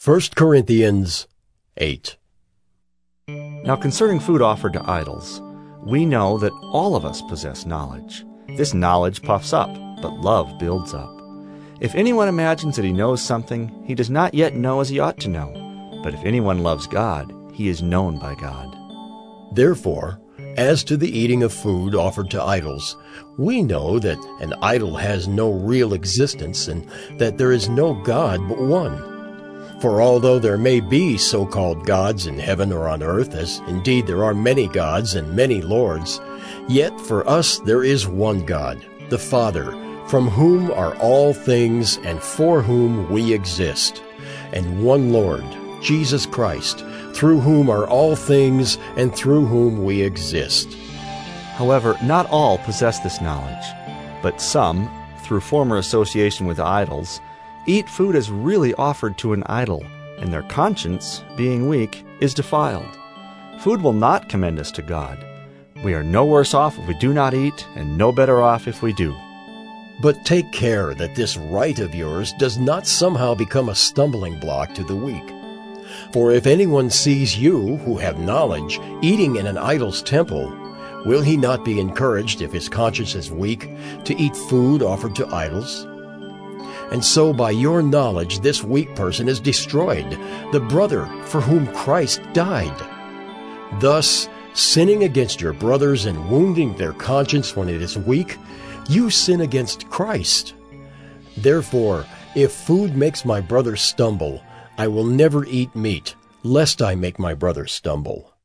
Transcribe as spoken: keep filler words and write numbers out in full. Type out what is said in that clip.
First Corinthians eight. Now concerning food offered to idols, we know that all of us possess knowledge. This knowledge puffs up, but love builds up. If anyone imagines that he knows something, he does not yet know as he ought to know. But if anyone loves God, he is known by God. Therefore, as to the eating of food offered to idols, we know that an idol has no real existence and that there is no God but one. For although there may be so-called gods in heaven or on earth, as indeed there are many gods and many lords, yet for us there is one God, the Father, from whom are all things and for whom we exist, and one Lord, Jesus Christ, through whom are all things and through whom we exist. However, not all possess this knowledge, but some, through former association with idols, eat food as really offered to an idol, and their conscience, being weak, is defiled. Food will not commend us to God. We are no worse off if we do not eat, and no better off if we do. But take care that this right of yours does not somehow become a stumbling block to the weak. For if anyone sees you, who have knowledge, eating in an idol's temple, will he not be encouraged, if his conscience is weak, to eat food offered to idols? And so by your knowledge this weak person is destroyed, the brother for whom Christ died. Thus, sinning against your brothers and wounding their conscience when it is weak, you sin against Christ. Therefore, if food makes my brother stumble, I will never eat meat, lest I make my brother stumble.